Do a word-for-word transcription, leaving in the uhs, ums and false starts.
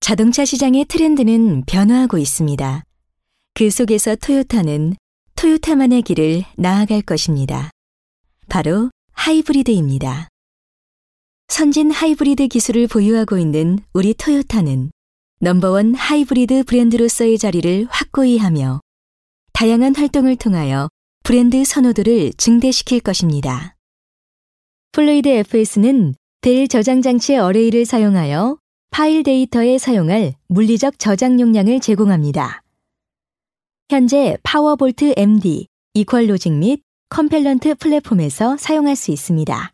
자동차 시장의 트렌드는 변화하고 있습니다. 그 속에서 토요타는 토요타만의 길을 나아갈 것입니다. 바로 하이브리드입니다. 선진 하이브리드 기술을 보유하고 있는 우리 토요타는 넘버원 하이브리드 브랜드로서의 자리를 확고히 하며 다양한 활동을 통하여 브랜드 선호도를 증대시킬 것입니다. 플루이드 에프에스는 델 저장 장치 어레이를 사용하여 파일 데이터에 사용할 물리적 저장 용량을 제공합니다. 현재 파워볼트 엠디, 이퀄 로직 및 컴펠런트 플랫폼에서 사용할 수 있습니다.